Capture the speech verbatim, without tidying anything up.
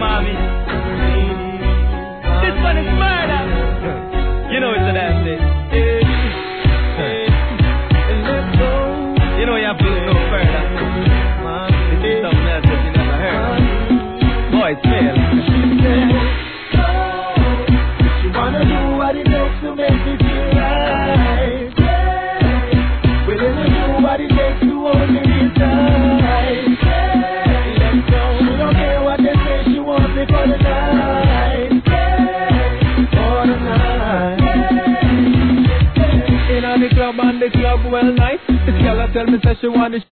mommy. This one is murder. You know it's a damn thing. You know you have to look no further. This is something else that you never heard. Boy, it's fail. She wanna do what it takes to make me feel right. Willing to do what it takes to hold me inside. Let's go. She don't care what they say. She wants me for the night. For the night. In the club and the club well nice. This girl tell me that she want to